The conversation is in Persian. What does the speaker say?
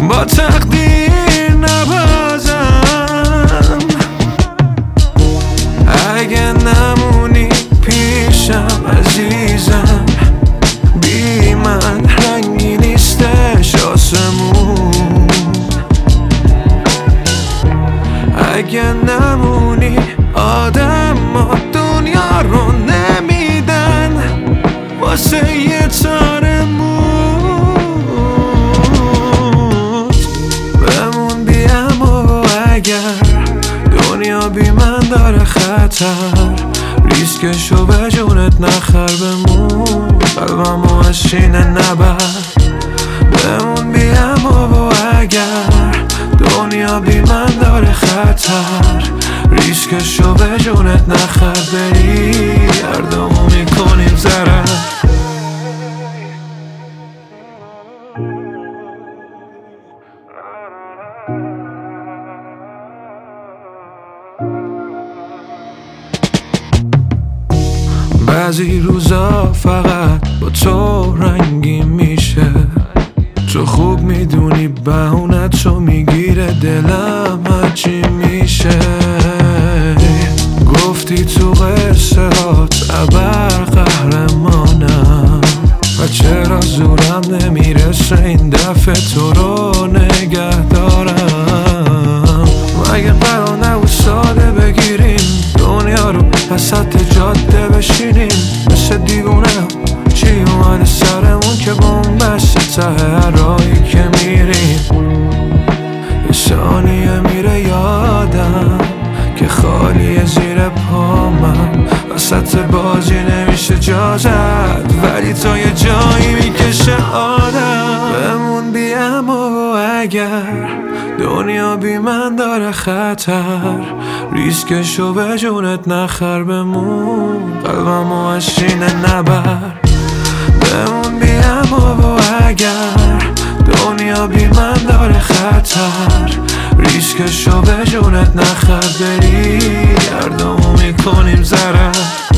با تقدیر نبازم. اگه نمونی پیشم عزیزم، بی من رنگی نیستش آسمون. اگه نمونی آدم ها دنیا رو نمیدن واسه یه تار موت. بمون بیم و اگر دنیا بی من داره خطر، ریسکشو به جونت نخر. بمون قلبمو از شینه نبر. بمون بیم و اگر دنیا بی من داره خطر، ریسکشو به جونت نخر. بری هردامو میکنیم ضرر. بعضی روزا فقط با تو رنگی میشه. تو خوب میدونی بهونتو میگیره دلم هرچی میشه. گفتی تو قصه هات ابر قهرمانم و چرا زورم نمیرسه این دفعه تو رو نگه دارم. مگه قرار نبود ساده بگیریم دنیا رو وسط جاده بشینیم؟ مثل دیوونه چی اومده سرمون که بومبست ته هر راهی که میریم؟ یه ثانیه میره یادم که خالیه زیر پامم، وسط بازی نمیشه جا زد ولی تا یه جایی میکشه آدم. بمون بیم و اگر دنیا بی من داره خطر، ریسکشو به جونت نخر. بمون قلبمو از شینه نبر. بمون بیم و اگر دنیا بی من داره خطر، ریسکشو به جونت نخر. بری هردامو میکنیم ضرر.